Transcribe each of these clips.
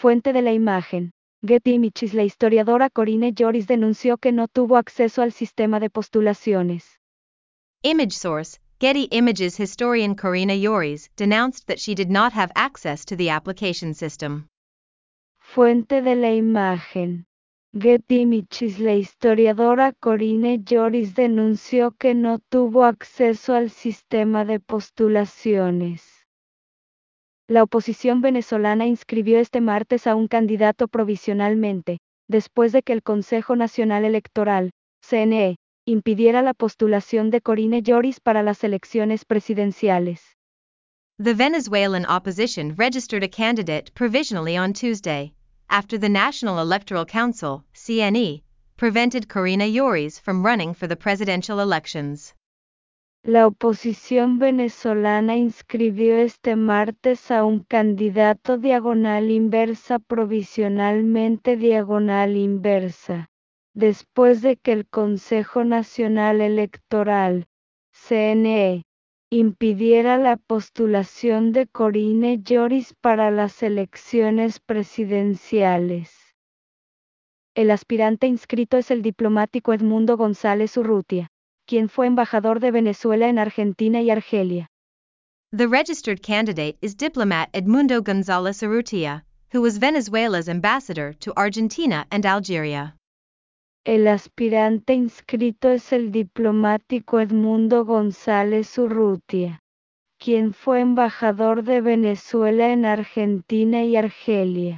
Fuente de la imagen. Getty Images. La historiadora Corinne Joris denunció que no tuvo acceso al sistema de postulaciones. Image source, Getty Images. Historian Corinne Joris denounced that she did not have access to the application system. Fuente de la imagen. Getty Images. La historiadora Corinne Joris denunció que no tuvo acceso al sistema de postulaciones. La oposición venezolana inscribió este martes a un candidato provisionalmente, después de que el Consejo Nacional Electoral, CNE, impidiera la postulación de Corinne Joris para las elecciones presidenciales. The Venezuelan opposition registered a candidate provisionally on Tuesday, after the National Electoral Council, CNE, prevented Corinne Joris from running for the presidential elections. La oposición venezolana inscribió este martes a un candidato /inversa provisionalmente /inversa, después de que el Consejo Nacional Electoral, CNE, impidiera la postulación de Corinne Joris para las elecciones presidenciales. El aspirante inscrito es el diplomático Edmundo González Urrutia, quien fue embajador de Venezuela en Argentina y Argelia. The registered candidate is diplomat Edmundo González Urrutia, who was Venezuela's ambassador to Argentina and Algeria. El aspirante inscrito es el diplomático Edmundo González Urrutia, quien fue embajador de Venezuela en Argentina y Argelia.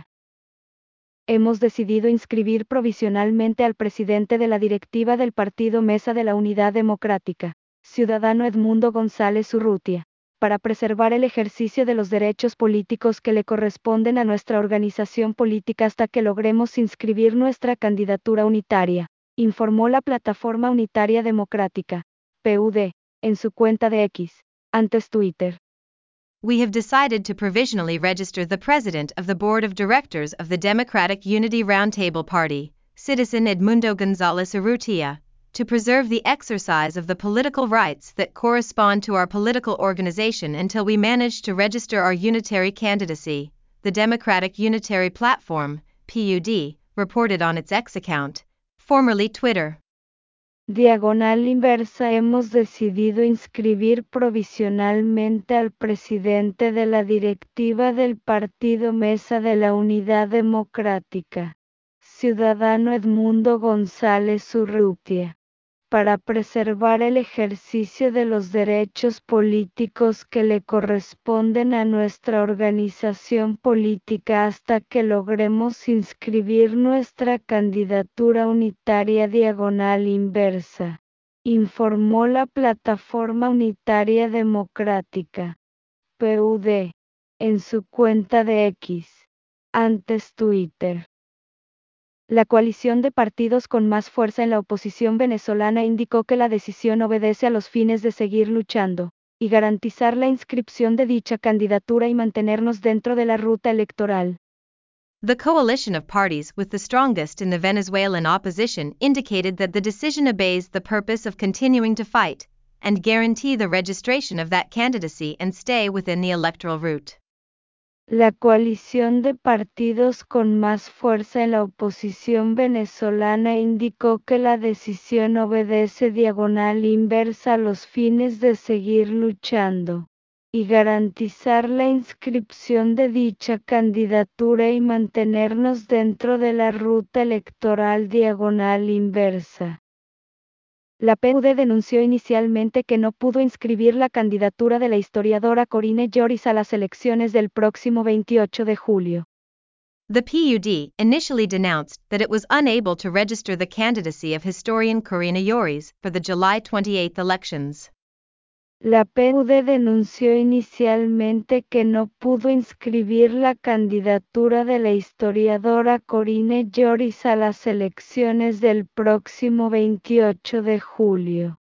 Hemos decidido inscribir provisionalmente al presidente de la directiva del partido Mesa de la Unidad Democrática, ciudadano Edmundo González Urrutia, para preservar el ejercicio de los derechos políticos que le corresponden a nuestra organización política hasta que logremos inscribir nuestra candidatura unitaria, informó la Plataforma Unitaria Democrática, PUD, en su cuenta de X, antes Twitter. We have decided to provisionally register the president of the board of directors of the Democratic Unity Roundtable Party, citizen Edmundo González Urrutia, to preserve the exercise of the political rights that correspond to our political organization until we manage to register our unitary candidacy, the Democratic Unitary Platform, PUD, reported on its X account, formerly Twitter. /inversa. Hemos decidido inscribir provisionalmente al presidente de la directiva del partido Mesa de la Unidad Democrática, ciudadano Edmundo González Urrutia, para preservar el ejercicio de los derechos políticos que le corresponden a nuestra organización política hasta que logremos inscribir nuestra candidatura unitaria /inversa, informó la Plataforma Unitaria Democrática, PUD, en su cuenta de X, antes Twitter. La coalición de partidos con más fuerza en la oposición venezolana indicó que la decisión obedece a los fines de seguir luchando y garantizar la inscripción de dicha candidatura y mantenernos dentro de la ruta electoral. The coalition of parties with the strongest in the Venezuelan opposition indicated that the decision obeys the purpose of continuing to fight and guarantee the registration of that candidacy and stay within the electoral route. La coalición de partidos con más fuerza en la oposición venezolana indicó que la decisión obedece /inversa a los fines de seguir luchando y garantizar la inscripción de dicha candidatura y mantenernos dentro de la ruta electoral /inversa. La PUD denunció inicialmente que no pudo inscribir la candidatura de la historiadora Corinne Joris a las elecciones del próximo 28 de julio. The PUD initially denounced that it was unable to register the candidacy of historian Corinne Joris for the July 28 elections. La PUD denunció inicialmente que no pudo inscribir la candidatura de la historiadora Corinne Joris a las elecciones del próximo 28 de julio.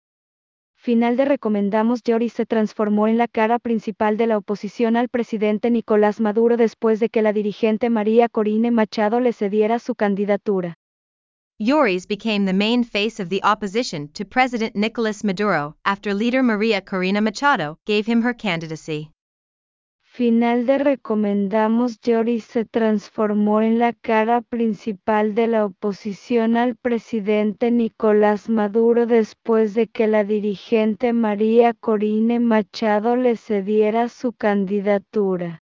Final de Recomendamos. Joris se transformó en la cara principal de la oposición al presidente Nicolás Maduro después de que la dirigente María Corina Machado le cediera su candidatura. Joris became the main face of the opposition to President Nicolás Maduro after leader María Corina Machado gave him her candidacy. final de Recomendamos Lloris se transformó en la cara principal de la oposición al presidente Nicolás Maduro después de que la dirigente María Corina Machado le cediera su candidatura.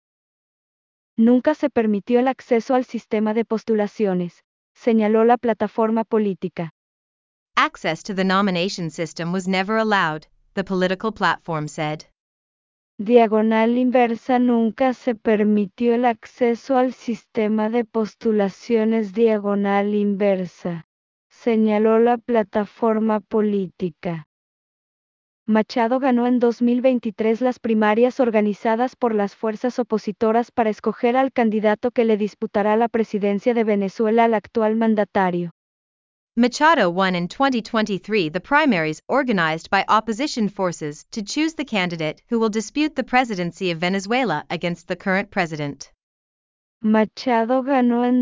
Nunca se permitió el acceso al sistema de postulaciones, señaló la plataforma política. Access to the nomination system was never allowed, the political platform said. Diagonal inversa. Nunca se permitió el acceso al sistema de postulaciones diagonal inversa, señaló la plataforma política. Machado ganó en 2023 las primarias organizadas por las fuerzas opositoras para escoger al candidato que le disputará la presidencia de Venezuela al actual mandatario. Machado won in 2023 the primaries organized by opposition forces to choose the candidate who will dispute the presidency of Venezuela against the current president. Machado ganó en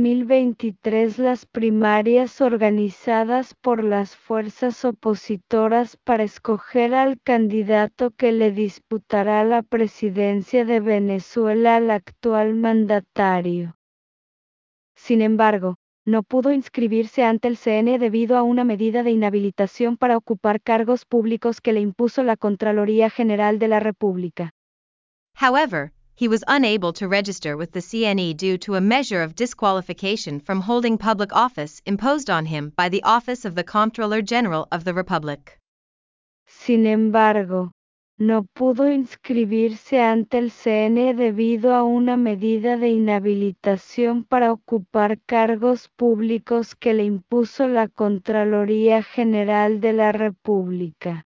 2023 las primarias organizadas por las fuerzas opositoras para escoger al candidato que le disputará la presidencia de Venezuela al actual mandatario. Sin embargo, no pudo inscribirse ante el CNE debido a una medida de inhabilitación para ocupar cargos públicos que le impuso la Contraloría General de la República. However, he was unable to register with the CNE due to a measure of disqualification from holding public office imposed on him by the Office of the Comptroller General of the Republic. Sin embargo, no pudo inscribirse ante el CNE debido a una medida de inhabilitación para ocupar cargos públicos que le impuso la Contraloría General de la República.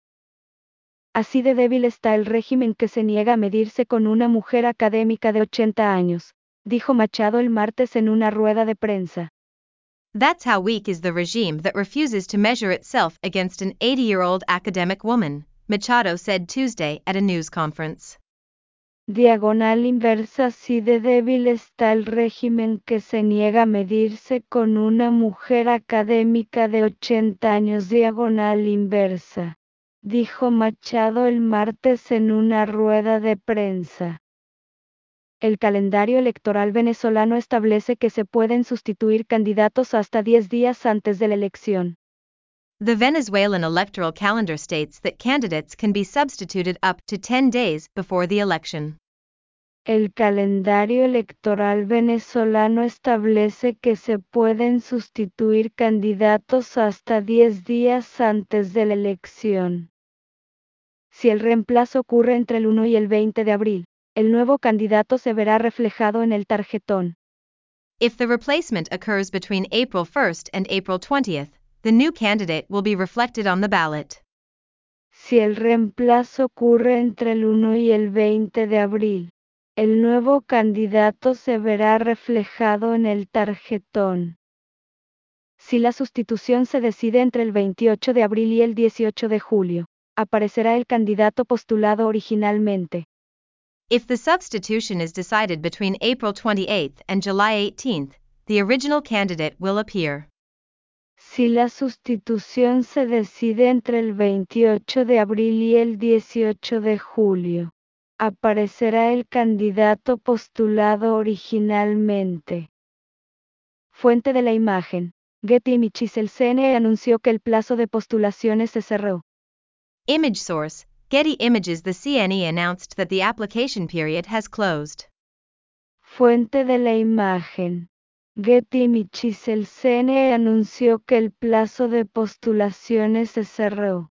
Así de débil está el régimen que se niega a medirse con una mujer académica de 80 años, dijo Machado el martes en una rueda de prensa. That's how weak is the regime that refuses to measure itself against an 80-year-old academic woman, Machado said Tuesday at a news conference. Diagonal inversa. Así de débil está el régimen que se niega a medirse con una mujer académica de 80 años. Diagonal inversa, dijo Machado el martes en una rueda de prensa. El calendario electoral venezolano establece que se pueden sustituir candidatos hasta 10 días antes de la elección. The Venezuelan electoral calendar states that candidates can be substituted up to 10 days before the election. El calendario electoral venezolano establece que se pueden sustituir candidatos hasta 10 días antes de la elección. Si el reemplazo ocurre entre el 1 y el 20 de abril, el nuevo candidato se verá reflejado en el tarjetón. If the replacement occurs between April 1st and April 20th, the new candidate will be reflected on the ballot. Si el reemplazo ocurre entre el 1 y el 20 de abril, el nuevo candidato se verá reflejado en el tarjetón. Si la sustitución se decide entre el 28 de abril y el 18 de julio, aparecerá el candidato postulado originalmente. If the substitution is decided between April 28th and July 18th, the original candidate will appear. Si la sustitución se decide entre el 28 de abril y el 18 de julio, aparecerá el candidato postulado originalmente. Fuente de la imagen: Getty Images. El CNE anunció que el plazo de postulaciones se cerró. Image source: Getty Images. The CNE announced that the application period has closed. Fuente de la imagen: Getty Images. El CNE anunció que el plazo de postulaciones se cerró.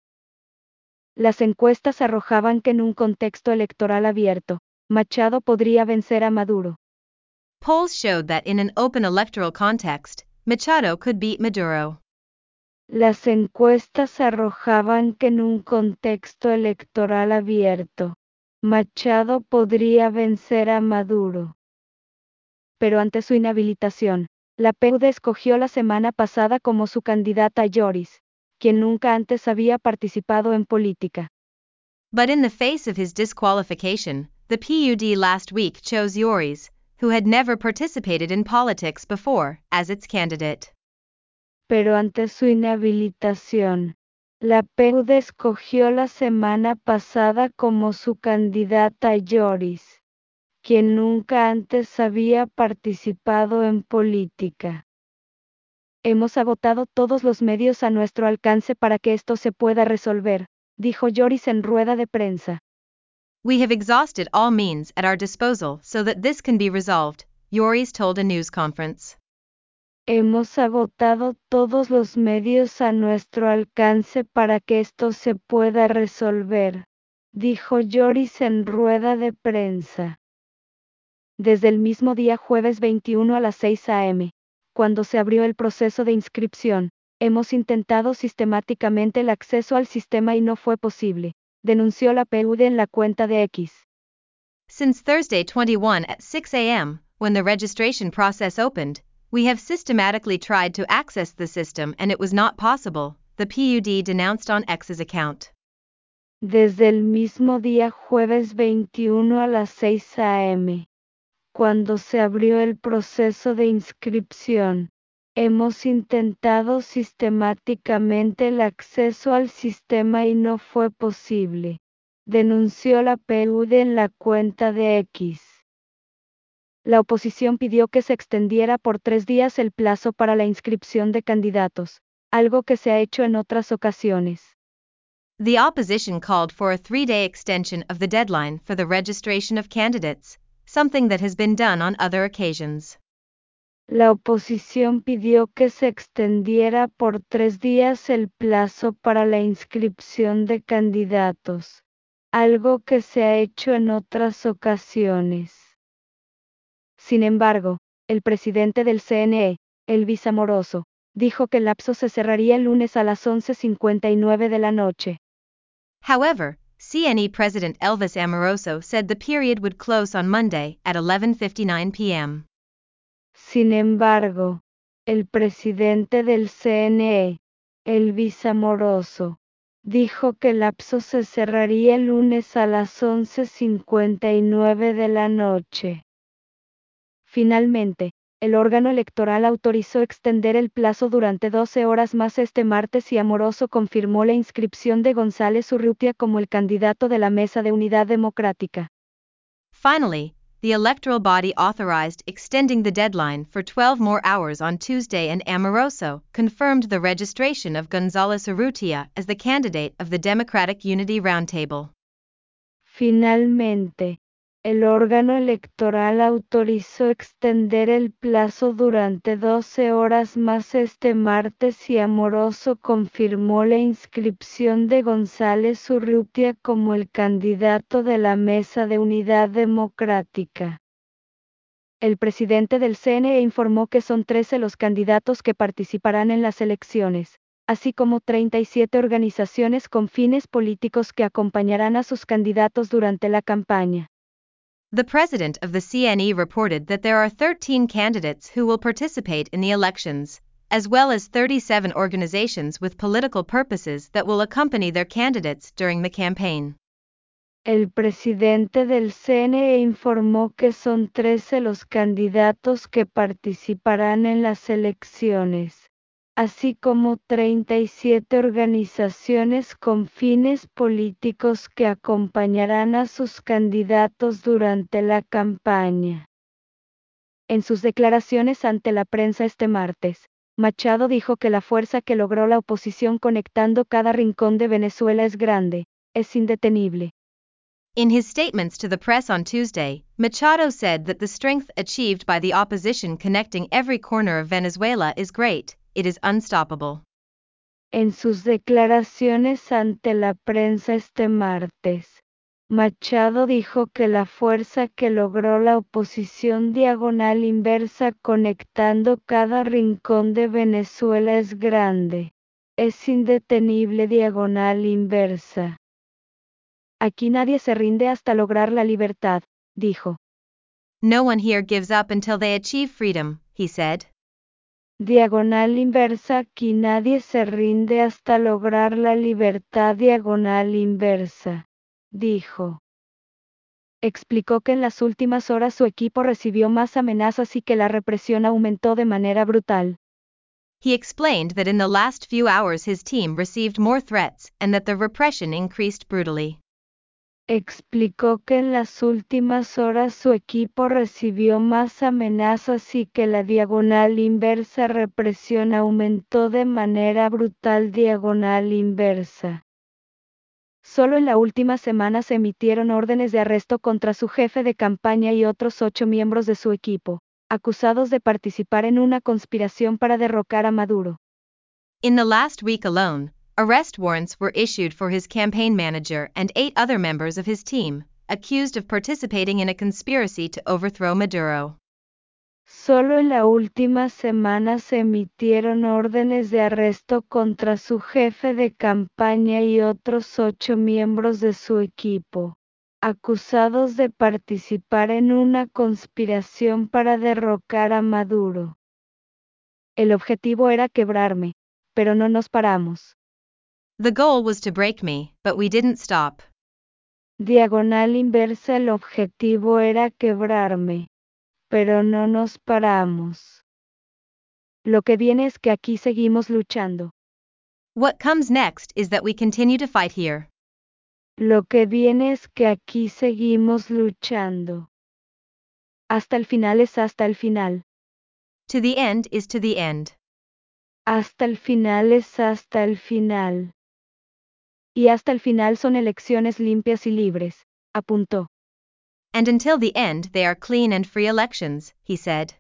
Las encuestas arrojaban que en un contexto electoral abierto, Machado podría vencer a Maduro. Polls showed that in an open electoral context, Machado could beat Maduro. Las encuestas arrojaban que en un contexto electoral abierto, Machado podría vencer a Maduro. Pero ante su inhabilitación, la PUD escogió la semana pasada como su candidata a Lloris, quien nunca antes había participado en política. But in the face of his disqualification, the PUD last week chose Lloris, who had never participated in politics before, as its candidate. Pero ante su inhabilitación, la PUD escogió la semana pasada como su candidata a Lloris, quien nunca antes había participado en política. Hemos agotado todos los medios a nuestro alcance para que esto se pueda resolver, dijo Joris en rueda de prensa. We have exhausted all means at our disposal so that this can be resolved, Joris told a news conference. Hemos agotado todos los medios a nuestro alcance para que esto se pueda resolver, dijo Joris en rueda de prensa. Desde el mismo día jueves 21 a las 6 a.m., cuando se abrió el proceso de inscripción, hemos intentado sistemáticamente el acceso al sistema y no fue posible, denunció la PUD en la cuenta de X. Since Thursday 21 at 6 a.m., when the registration process opened, we have systematically tried to access the system and it was not possible, the PUD denounced on X's account. Desde el mismo día jueves 21 a las 6 a.m., cuando se abrió el proceso de inscripción, hemos intentado sistemáticamente el acceso al sistema y no fue posible, denunció la PUD en la cuenta de X. La oposición pidió que se extendiera por 3 días el plazo para la inscripción de candidatos, algo que se ha hecho en otras ocasiones. The opposition called for a 3-day extension of the deadline for the registration of candidates, something that has been done on other occasions. La oposición pidió que se extendiera por 3 días el plazo para la inscripción de candidatos, algo que se ha hecho en otras ocasiones. Sin embargo, el presidente del CNE, Elvis Amoroso, dijo que el lapso se cerraría el lunes a las 11:59 de la noche. However, CNE President Elvis Amoroso said the period would close on Monday at 11:59 p.m. Sin embargo, el presidente del CNE, Elvis Amoroso, dijo que el lapso se cerraría el lunes a las 11:59 de la noche. Finalmente, el órgano electoral autorizó extender el plazo durante 12 horas más este martes y Amoroso confirmó la inscripción de González Urrutia como el candidato de la Mesa de Unidad Democrática. Finally, the electoral body authorized extending the deadline for 12 more hours on Tuesday and Amoroso confirmed the registration of González Urrutia as the candidate of the Democratic Unity Roundtable. Finalmente, el órgano electoral autorizó extender el plazo durante 12 horas más este martes y Amoroso confirmó la inscripción de González Urrutia como el candidato de la Mesa de Unidad Democrática. El presidente del CNE informó que son 13 los candidatos que participarán en las elecciones, así como 37 organizaciones con fines políticos que acompañarán a sus candidatos durante la campaña. The president of the CNE reported that there are 13 candidates who will participate in the elections, as well as 37 organizations with political purposes that will accompany their candidates during the campaign. El presidente del CNE informó que son 13 los candidatos que participarán en las elecciones, así como 37 organizaciones con fines políticos que acompañarán a sus candidatos durante la campaña. En sus declaraciones ante la prensa este martes, Machado dijo que la fuerza que logró la oposición conectando cada rincón de Venezuela es grande, es indetenible. In his statements to the press on Tuesday, Machado said that the strength achieved by the opposition connecting every corner of Venezuela is great, it is unstoppable. En sus declaraciones ante la prensa este martes, Machado dijo que la fuerza que logró la oposición diagonal inversa conectando cada rincón de Venezuela es grande, es indetenible diagonal inversa. Aquí nadie se rinde hasta lograr la libertad, dijo. No one here gives up until they achieve freedom, he said. Diagonal inversa. Aquí nadie se rinde hasta lograr la libertad diagonal inversa, dijo. Explicó que en las últimas horas su equipo recibió más amenazas y que la represión aumentó de manera brutal. He explained that in the last few hours his team received more threats and that the repression increased brutally. explicó que en las últimas horas su equipo recibió más amenazas y que la diagonal inversa represión aumentó de manera brutal. Diagonal inversa. Solo en la última semana se emitieron órdenes de arresto contra su jefe de campaña y otros 8 miembros de su equipo, acusados de participar en una conspiración para derrocar a Maduro. In the last week alone, arrest warrants were issued for his campaign manager and 8 other members of his team, accused of participating in a conspiracy to overthrow Maduro. Solo en la última semana se emitieron órdenes de arresto contra su jefe de campaña y otros 8 miembros de su equipo, acusados de participar en una conspiración para derrocar a Maduro. El objetivo era quebrarme, pero no nos paramos. The goal was to break me, but we didn't stop. Diagonal inversa. El objetivo era quebrarme, pero no nos paramos. Lo que viene es que aquí seguimos luchando. What comes next is that we continue to fight here. Lo que viene es que aquí seguimos luchando. Hasta el final es hasta el final. To the end is to the end. Hasta el final es hasta el final. Y hasta el final son elecciones limpias y libres, apuntó. And until the end they are clean and free elections, he said.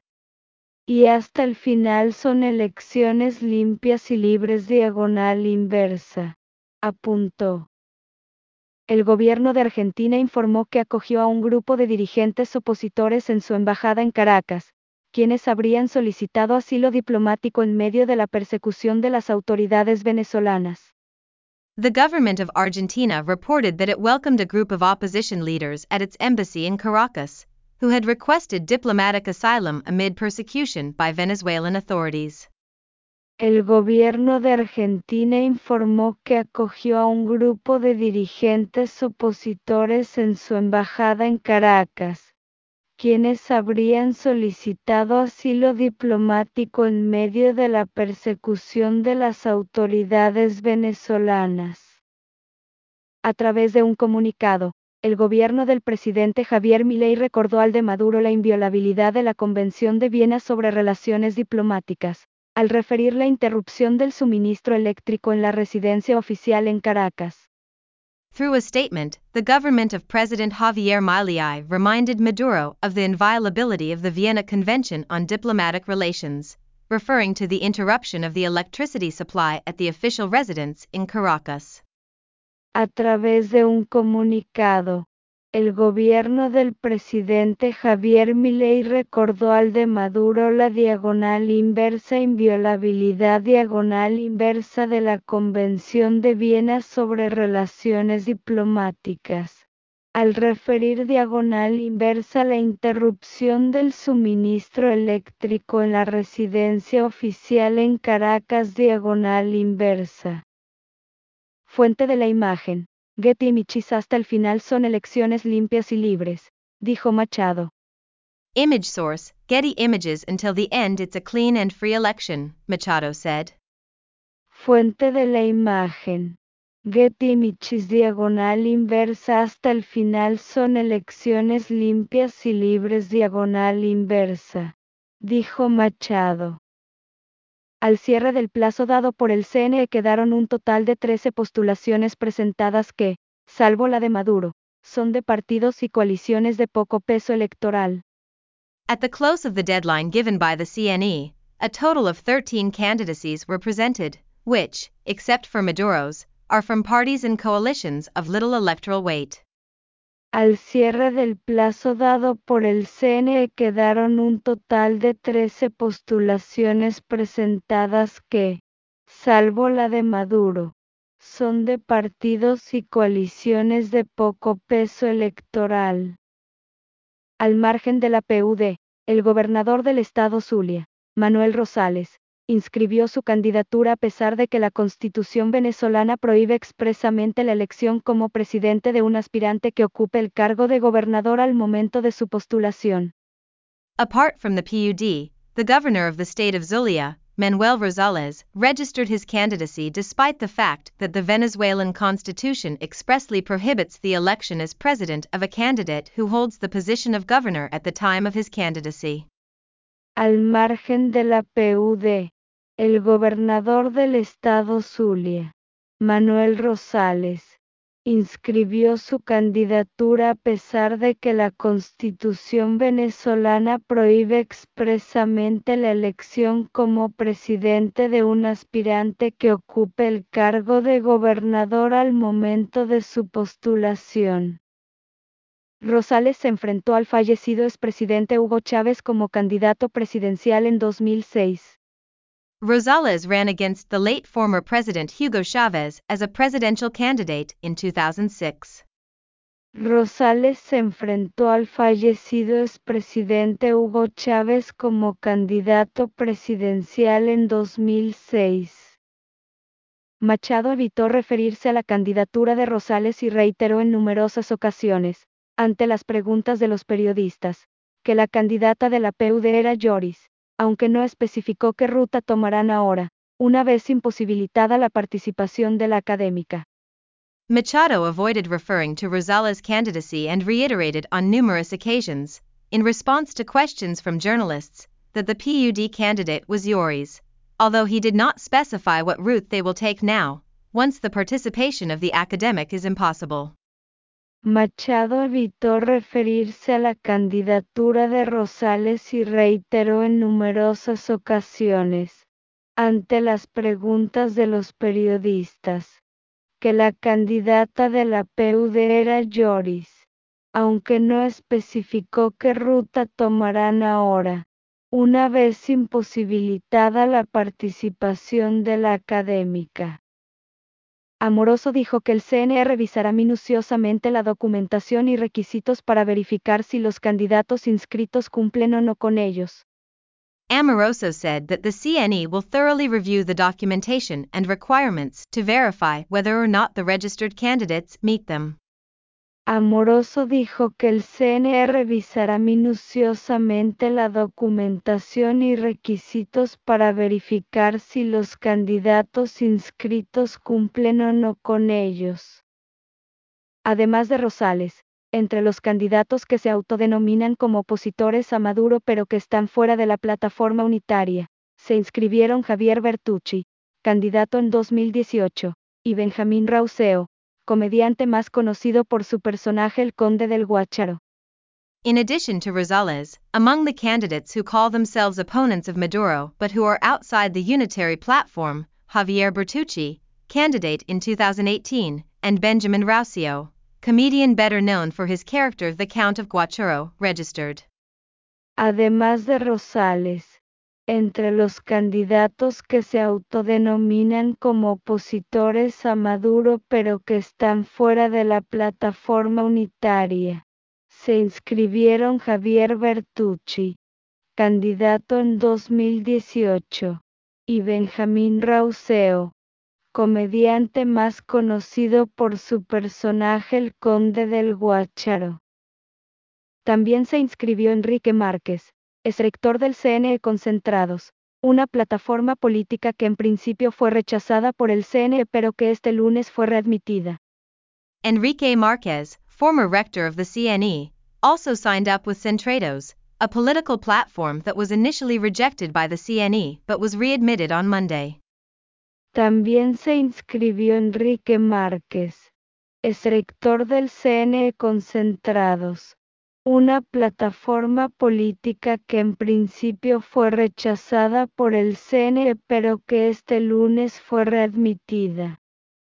Y hasta el final son elecciones limpias y libres. Diagonal inversa, apuntó. El gobierno de Argentina informó que acogió a un grupo de dirigentes opositores en su embajada en Caracas, quienes habrían solicitado asilo diplomático en medio de la persecución de las autoridades venezolanas. The government of Argentina reported that it welcomed a group of opposition leaders at its embassy in Caracas, who had requested diplomatic asylum amid persecution by Venezuelan authorities. El gobierno de Argentina informó que acogió a un grupo de dirigentes opositores en su embajada en Caracas, quienes habrían solicitado asilo diplomático en medio de la persecución de las autoridades venezolanas. A través de un comunicado, el gobierno del presidente Javier Milei recordó al de Maduro la inviolabilidad de la Convención de Viena sobre relaciones diplomáticas, al referir la interrupción del suministro eléctrico en la residencia oficial en Caracas. Through a statement, the government of President Javier Milei reminded Maduro of the inviolability of the Vienna Convention on Diplomatic Relations, referring to the interruption of the electricity supply at the official residence in Caracas. A través de un comunicado, el gobierno del presidente Javier Milei recordó al de Maduro la diagonal inversa inviolabilidad diagonal inversa de la Convención de Viena sobre relaciones diplomáticas, al referir diagonal inversa la interrupción del suministro eléctrico en la residencia oficial en Caracas diagonal inversa. Fuente de la imagen. Getty Images. Hasta el final son elecciones limpias y libres, dijo Machado. Image source, Getty Images. Until the end it's a clean and free election, Machado said. Fuente de la imagen. Getty Images diagonal inversa. Hasta el final son elecciones limpias y libres diagonal inversa, dijo Machado. Al cierre del plazo dado por el CNE quedaron un total de 13 postulaciones presentadas que, salvo la de Maduro, son de partidos y coaliciones de poco peso electoral. At the close of the deadline given by the CNE, a total of 13 candidacies were presented, which, except for Maduro's, are from parties and coalitions of little electoral weight. Al cierre del plazo dado por el CNE quedaron un total de 13 postulaciones presentadas que, salvo la de Maduro, son de partidos y coaliciones de poco peso electoral. Al margen de la PUD, el gobernador del estado Zulia, Manuel Rosales, inscribió su candidatura a pesar de que la Constitución venezolana prohíbe expresamente la elección como presidente de un aspirante que ocupe el cargo de gobernador al momento de su postulación. Apart from the PUD, the governor of the state of Zulia, Manuel Rosales, registered his candidacy despite the fact that the Venezuelan constitution expressly prohibits the election as president of a candidate who holds the position of governor at the time of his candidacy. Al margen de la PUD, el gobernador del estado Zulia, Manuel Rosales, inscribió su candidatura a pesar de que la Constitución venezolana prohíbe expresamente la elección como presidente de un aspirante que ocupe el cargo de gobernador al momento de su postulación. Rosales se enfrentó al fallecido expresidente Hugo Chávez como candidato presidencial en 2006. Rosales ran against the late former President Hugo Chavez as a presidential candidate in 2006. Rosales se enfrentó al fallecido expresidente Hugo Chávez como candidato presidencial en 2006. Machado evitó referirse a la candidatura de Rosales y reiteró en numerosas ocasiones, ante las preguntas de los periodistas, que la candidata de la PUD era Yoris, aunque no especificó qué ruta tomarán ahora, una vez imposibilitada la participación de la académica. Machado avoided referring to Rosales' candidacy and reiterated on numerous occasions, in response to questions from journalists, that the PUD candidate was Yoris, although he did not specify what route they will take now, once the participation of the academic is impossible. Machado evitó referirse a la candidatura de Rosales y reiteró en numerosas ocasiones, ante las preguntas de los periodistas, que la candidata de la PUD era Yoris, aunque no especificó qué ruta tomarán ahora, una vez imposibilitada la participación de la académica. Amoroso dijo que el CNE revisará minuciosamente la documentación y requisitos para verificar si los candidatos inscritos cumplen o no con ellos. Amoroso said that the CNE will thoroughly review the documentation and requirements to verify whether or not the registered candidates meet them. Amoroso dijo que el CNE revisará minuciosamente la documentación y requisitos para verificar si los candidatos inscritos cumplen o no con ellos. Además de Rosales, entre los candidatos que se autodenominan como opositores a Maduro pero que están fuera de la plataforma unitaria, se inscribieron Javier Bertucci, candidato en 2018, y Benjamín Rauseo, comediante más conocido por su personaje El Conde del Guácharo. In addition to Rosales, among the candidates who call themselves opponents of Maduro but who are outside the unitary platform, Javier Bertucci, candidate in 2018, and Benjamin Rauseo, comedian better known for his character the Count of Guacharo, registered. Además de Rosales, entre los candidatos que se autodenominan como opositores a Maduro pero que están fuera de la plataforma unitaria, se inscribieron Javier Bertucci, candidato en 2018, y Benjamín Rauseo, comediante más conocido por su personaje El Conde del Guácharo. También se inscribió Enrique Márquez, exrector del CNE Concentrados, una plataforma política que en principio fue rechazada por el CNE pero que este lunes fue readmitida. Enrique Márquez, former rector of the CNE, also signed up with Centrados, a political platform that was initially rejected by the CNE but was readmitted on Monday. También se inscribió Enrique Márquez, exrector del CNE Concentrados, una plataforma política que en principio fue rechazada por el CNE pero que este lunes fue readmitida.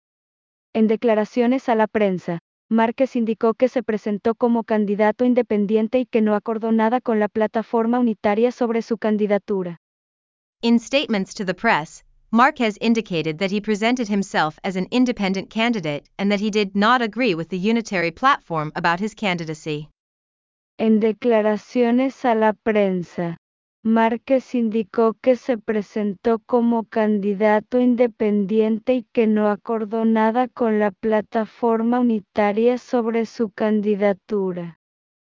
En declaraciones a la prensa, Márquez indicó que se presentó como candidato independiente y que no acordó nada con la plataforma unitaria sobre su candidatura. In statements to the press, Márquez indicated that he presented himself as an independent candidate and that he did not agree with the unitary platform about his candidacy. En declaraciones a la prensa, Márquez indicó que se presentó como candidato independiente y que no acordó nada con la plataforma unitaria sobre su candidatura.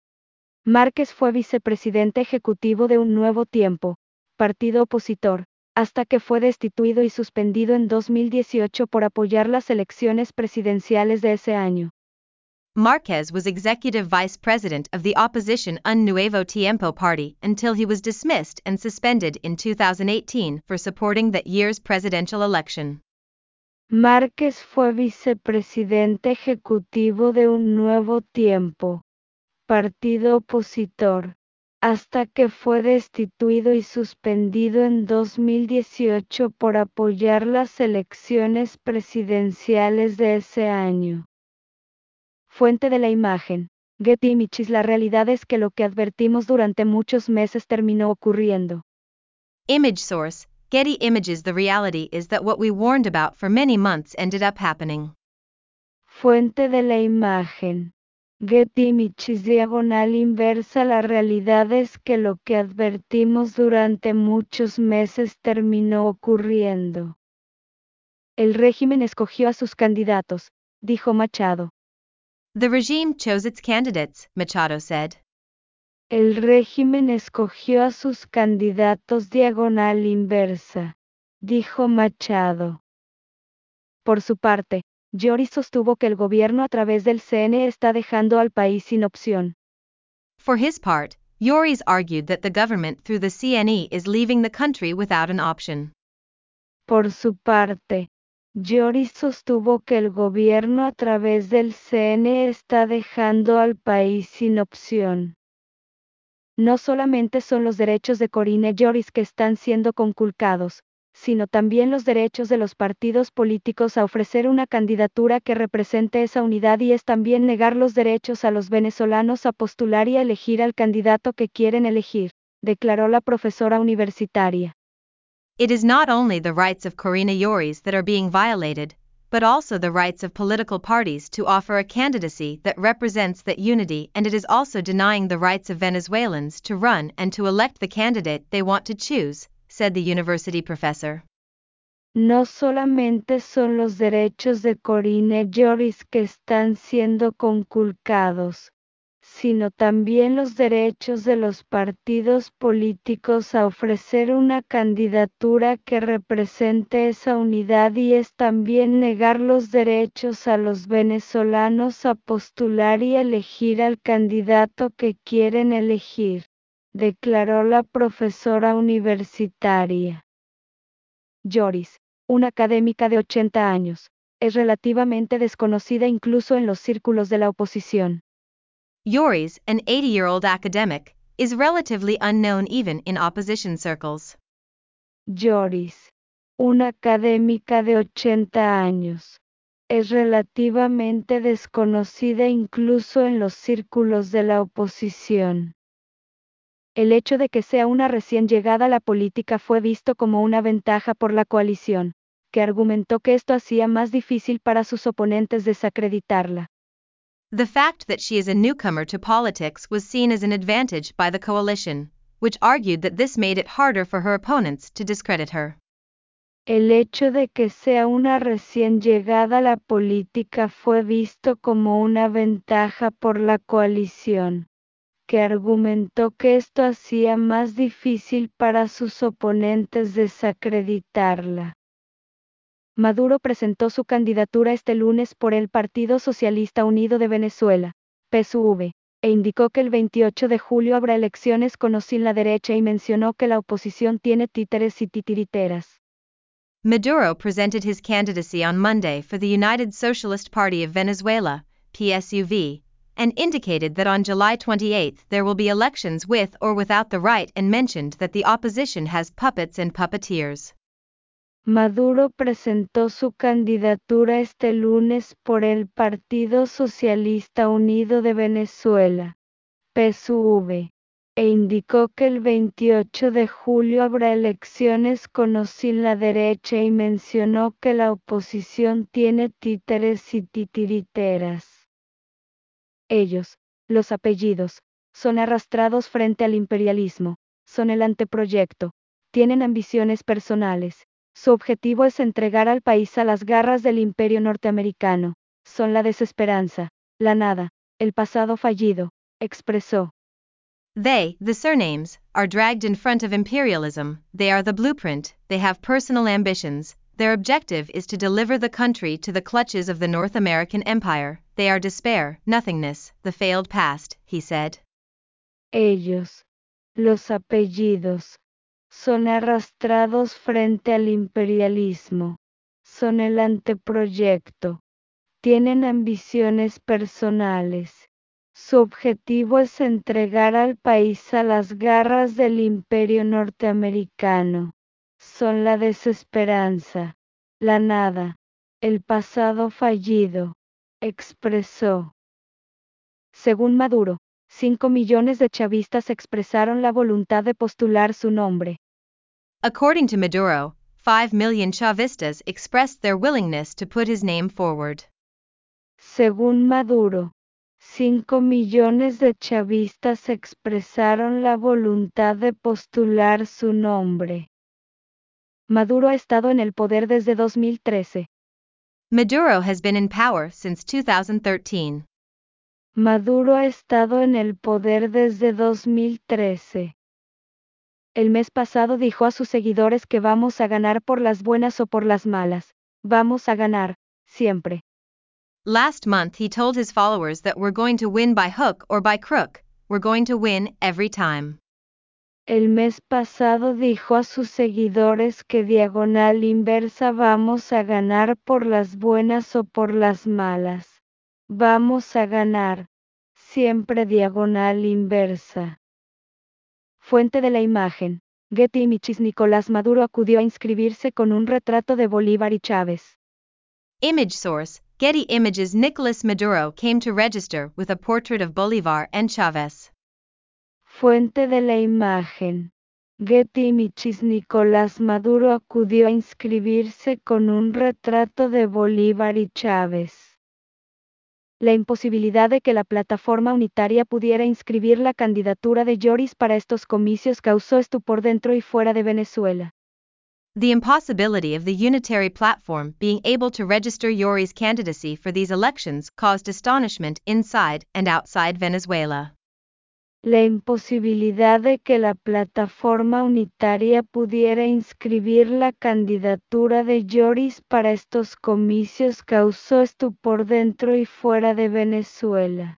Márquez fue vicepresidente ejecutivo de Un Nuevo Tiempo, partido opositor, hasta que fue destituido y suspendido en 2018 por apoyar las elecciones presidenciales de ese año. Marquez was executive vice president of the opposition Un Nuevo Tiempo party until he was dismissed and suspended in 2018 for supporting that year's presidential election. Márquez fue vicepresidente ejecutivo de Un Nuevo Tiempo, partido opositor, hasta que fue destituido y suspendido en 2018 por apoyar las elecciones presidenciales de ese año. Fuente de la imagen. Getty Images. La realidad es que lo que advertimos durante muchos meses terminó ocurriendo. Image source, Getty Images. The reality is that what we warned about for many months ended up happening. Fuente de la imagen. Getty Images /inversa. La realidad es que lo que advertimos durante muchos meses terminó ocurriendo. El régimen escogió a sus candidatos, dijo Machado. The regime chose its candidates, Machado said. El régimen escogió a sus candidatos /inversa, dijo Machado. Por su parte, Lloris sostuvo que el gobierno a través del CNE está dejando al país sin opción. For his part, Lloris argued that the government through the CNE is leaving the country without an option. Por su parte, Lloris sostuvo que el gobierno a través del CNE está dejando al país sin opción. No solamente son los derechos de Corinne Lloris que están siendo conculcados, sino también los derechos de los partidos políticos a ofrecer una candidatura que represente esa unidad, y es también negar los derechos a los venezolanos a postular y a elegir al candidato que quieren elegir, declaró la profesora universitaria. It is not only the rights of Corinne Lloris that are being violated, but also the rights of political parties to offer a candidacy that represents that unity, and it is also denying the rights of Venezuelans to run and to elect the candidate they want to choose, said the university professor. No solamente son los derechos de Corinne Lloris que están siendo conculcados, sino también los derechos de los partidos políticos a ofrecer una candidatura que represente esa unidad, y es también negar los derechos a los venezolanos a postular y elegir al candidato que quieren elegir, declaró la profesora universitaria. Lloris, una académica de 80 años, es relativamente desconocida incluso en los círculos de la oposición. Lloris, an 80-year-old academic, is relatively unknown even in opposition circles. Lloris, una académica de 80 años, es relativamente desconocida incluso en los círculos de la oposición. El hecho de que sea una recién llegada a la política fue visto como una ventaja por la coalición, que argumentó que esto hacía más difícil para sus oponentes desacreditarla. The fact that she is a newcomer to politics was seen as an advantage by the coalition, which argued that this made it harder for her opponents to discredit her. El hecho de que sea una recién llegada a la política fue visto como una ventaja por la coalición, que argumentó que esto hacía más difícil para sus oponentes desacreditarla. Maduro presentó su candidatura este lunes por el Partido Socialista Unido de Venezuela, PSUV, e indicó que el 28 de julio habrá elecciones con o sin la derecha, y mencionó que la oposición tiene títeres y titiriteras. Maduro presented his candidacy on Monday for the United Socialist Party of Venezuela, PSUV, and indicated that on July 28 there will be elections with or without the right, and mentioned that the opposition has puppets and puppeteers. Maduro presentó su candidatura este lunes por el Partido Socialista Unido de Venezuela, PSUV, e indicó que el 28 de julio habrá elecciones con o sin la derecha, y mencionó que la oposición tiene títeres y titiriteras. Ellos, los apellidos, son arrastrados frente al imperialismo, son el anteproyecto, tienen ambiciones personales. Su objetivo es entregar al país a las garras del imperio norteamericano. Son la desesperanza, la nada, el pasado fallido, expresó. They, the surnames, are dragged in front of imperialism, they are the blueprint, they have personal ambitions, their objective is to deliver the country to the clutches of the North American Empire, they are despair, nothingness, the failed past, he said. Ellos, los apellidos, son arrastrados frente al imperialismo, son el anteproyecto, tienen ambiciones personales. Su objetivo es entregar al país a las garras del imperio norteamericano. Son la desesperanza, la nada, el pasado fallido, expresó. Según Maduro, 5 millones de chavistas expresaron la voluntad de postular su nombre. According to Maduro, 5 million Chavistas expressed their willingness to put his name forward. Según Maduro, 5 millones de chavistas expresaron la voluntad de postular su nombre. Maduro ha estado en el poder desde 2013. Maduro has been in power since 2013. Maduro ha estado en el poder desde 2013. El mes pasado dijo a sus seguidores que vamos a ganar por las buenas o por las malas. Vamos a ganar, siempre. Last month he told his followers that we're going to win by hook or by crook, we're going to win every time. El mes pasado dijo a sus seguidores que diagonal inversa vamos a ganar por las buenas o por las malas. Vamos a ganar, siempre diagonal inversa. Fuente de la imagen. Getty Images. Nicolás Maduro acudió a inscribirse con un retrato de Bolívar y Chávez. Image source. Getty Images. Nicolás Maduro came to register with a portrait of Bolívar and Chávez. Fuente de la imagen. Getty Images. Nicolás Maduro acudió a inscribirse con un retrato de Bolívar y Chávez. La imposibilidad de que la plataforma unitaria pudiera inscribir la candidatura de Lloris para estos comicios causó estupor dentro y fuera de Venezuela. The impossibility of the unitary platform being able to register Yori's candidacy for these elections caused astonishment inside and outside Venezuela. La imposibilidad de que la plataforma unitaria pudiera inscribir la candidatura de Lloris para estos comicios causó estupor dentro y fuera de Venezuela.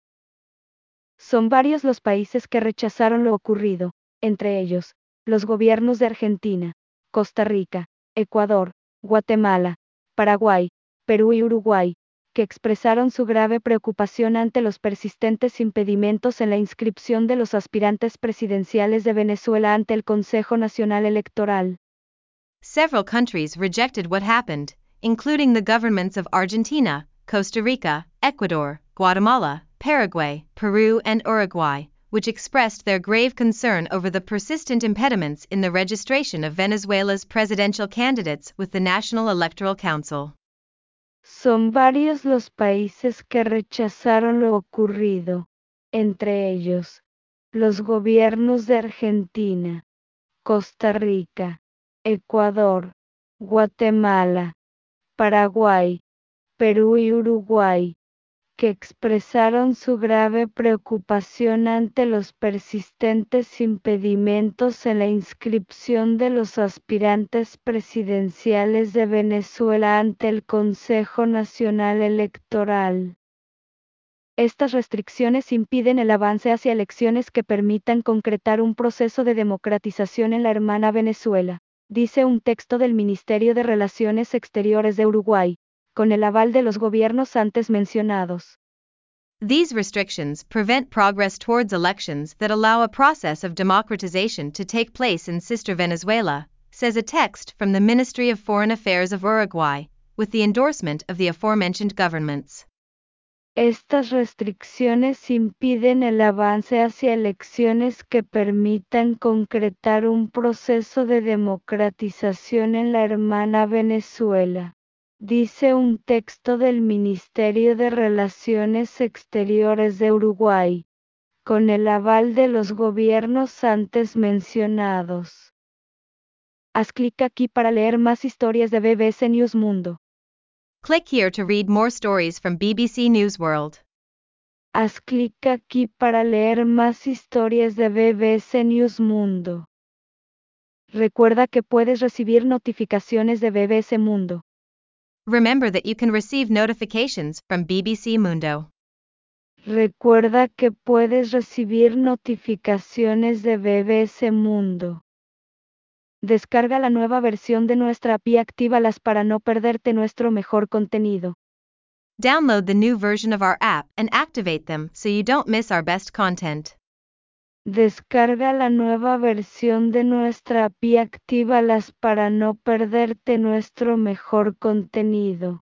Son varios los países que rechazaron lo ocurrido, entre ellos, los gobiernos de Argentina, Costa Rica, Ecuador, Guatemala, Paraguay, Perú y Uruguay, que expresaron su grave preocupación ante los persistentes impedimentos en la inscripción de los aspirantes presidenciales de Venezuela ante el Consejo Nacional Electoral. Several countries rejected what happened, including the governments of Argentina, Costa Rica, Ecuador, Guatemala, Paraguay, Peru and Uruguay, which expressed their grave concern over the persistent impediments in the registration of Venezuela's presidential candidates with the National Electoral Council. Son varios los países que rechazaron lo ocurrido, entre ellos, los gobiernos de Argentina, Costa Rica, Ecuador, Guatemala, Paraguay, Perú y Uruguay, que expresaron su grave preocupación ante los persistentes impedimentos en la inscripción de los aspirantes presidenciales de Venezuela ante el Consejo Nacional Electoral. Estas restricciones impiden el avance hacia elecciones que permitan concretar un proceso de democratización en la hermana Venezuela, dice un texto del Ministerio de Relaciones Exteriores de Uruguay, con el aval de los gobiernos antes mencionados. These restrictions prevent progress towards elections that allow a process of democratization to take place in sister Venezuela, says a text from the Ministry of Foreign Affairs of Uruguay, with the endorsement of the aforementioned governments. Estas restricciones impiden el avance hacia elecciones que permitan concretar un proceso de democratización en la hermana Venezuela, dice un texto del Ministerio de Relaciones Exteriores de Uruguay, con el aval de los gobiernos antes mencionados. Haz clic aquí para leer más historias de BBC News Mundo. Click here to read more stories from BBC News World. Haz clic aquí para leer más historias de BBC News Mundo. Recuerda que puedes recibir notificaciones de BBC Mundo. Remember that you can receive notifications from BBC Mundo. Recuerda que puedes recibir notificaciones de BBC Mundo. Descarga la nueva versión de nuestra API y actívalas para no perderte nuestro mejor contenido. Download the new version of our app and activate them so you don't miss our best content. Descarga la nueva versión de nuestra API y actívalas para no perderte nuestro mejor contenido.